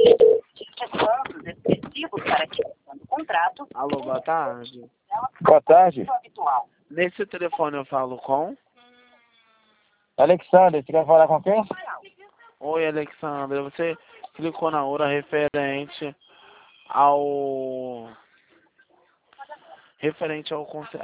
Pontos específicos para aquisição do contrato. Alô, boa tarde. Boa tarde. Nesse telefone eu falo com... Alexander, você quer falar com quem? Oi, Alexandre. Você clicou na hora referente ao... Referente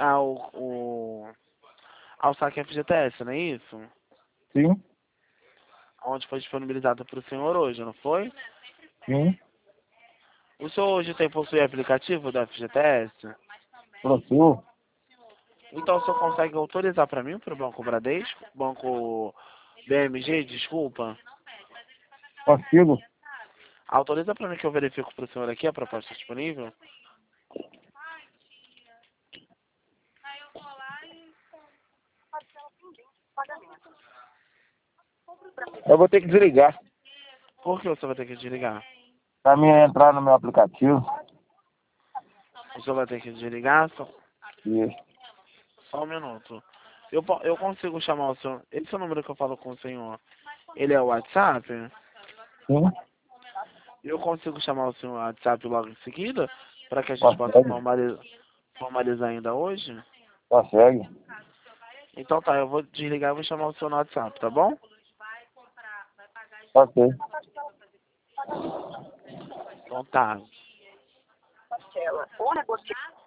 ao saque FGTS, não é isso? Sim, Onde foi disponibilizado para o senhor hoje, não foi? sim. O senhor hoje possui aplicativo da FGTS? Possuo. Então o senhor consegue autorizar para mim, para o Banco Bradesco? Banco BMG, desculpa. Consigo. Autoriza para mim que eu verifico para o senhor aqui a proposta disponível? Eu vou ter que desligar Por que o senhor vai ter que desligar? para mim entrar no meu aplicativo. O senhor vai ter que desligar? Isso. Só um minuto. Eu consigo chamar o senhor... Esse é o número que eu falo com o senhor. Ele é o WhatsApp? Sim. Eu consigo chamar o senhor no WhatsApp logo em seguida? Para que a gente possa Consegue. formalizar ainda hoje? Consegue. Então tá, eu vou desligar e vou chamar o senhor no WhatsApp, tá bom? Ok. Então tá. Ou negociar